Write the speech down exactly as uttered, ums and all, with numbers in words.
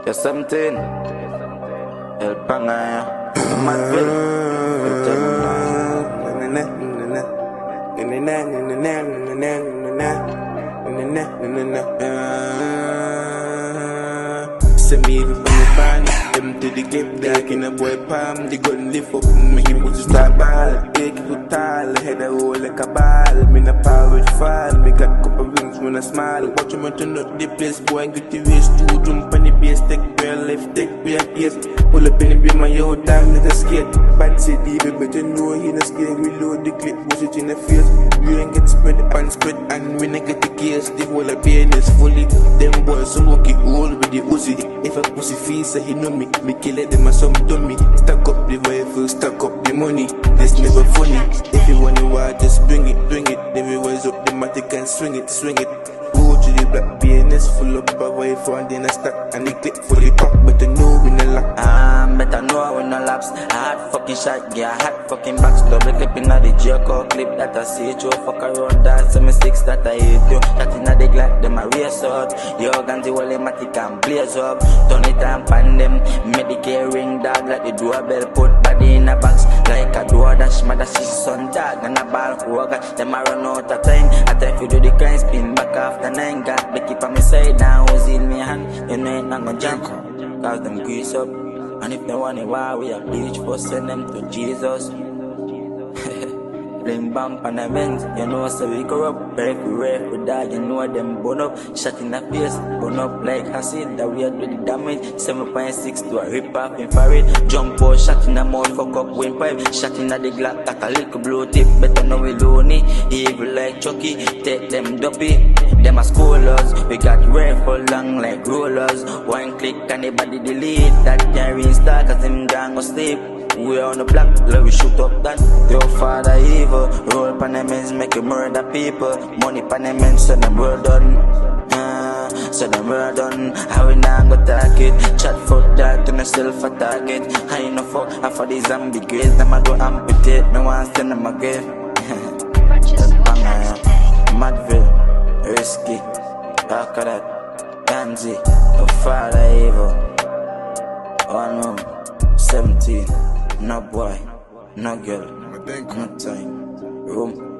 You're seventeen. El Pangaya. Madville. Send me even from the band. Them to the clip, dark in a boy palm. They gun lift up, make him put to start ball. Take it to tall, head a roll like a ball. Me na power with fall, make a couple rings when I smile. Watch him to knock the place, boy, get the waist to jump on the base. Take girl left, take me a case. Pull up in the beam, my yo, damn, let us skate. Bad city, baby, but you know he not scared. Reload the clip, push it in the face. You ain't get spread, pan spread, and when I get the case, the whole of pain is fully. Them boys so lucky, all with the Uzi. If a pussy feels so he know me, me kill it, them a some dummy. Stack up the rifle, stack up the money. This never funny. If you want the war, just bring it, bring it. Then we rise up the matic and swing it, swing it. Go to the black B N S full up a rifle and then I stack and the clip fully pack. Better know we no lock. Um, better know we no laps. Hard fucking shot, yeah, hot fucking box. Double clip inna the Jericho clip that I see you. Fuck around that seventy-six that I hate you. That inna the Glock, them a race out. Yo, Ganzi wale matic and blaze up. Turn it and pan them. Medicare ring dog like the doorbell. Put body in a box like a door dash. Mother see son dog and a ball walker. Them a run out of time. I tell you do the crime spin back after nine. Got the keep on my side now. Who's in me hand? You know it not gonna jump. Cause them grease up. And if they want it, why we are bleach for send them to Jesus. Bling bang on the men's, you know, so we corrupt. Break we rare we die, you know them burn up. Shot in the face, burn up like acid. That we are doing the damage. seven point six to a rip off infrared. Jump out, shot in the mouth, fuck up windpipe. Shot in the Glock, got a little blue tip. Better know we lonely, evil like Chucky. Take them dopey, them are scholars. We got rifle long like rollers. One click and the body delete. That can reinstall cause them gang go sleep. We on the block, let we shoot up that. Your father evil, roll panements, make you murder people. Money panements, so them well done. Uh, so them well done. How we now go target? Chat for that to myself a target. I know fuck, I for the zombie grace. Them I go amputate, no one send them again. Madville, risky, talk of that. Ganzi, your father evil. One room, seventeen. No boy, no girl, no time, room.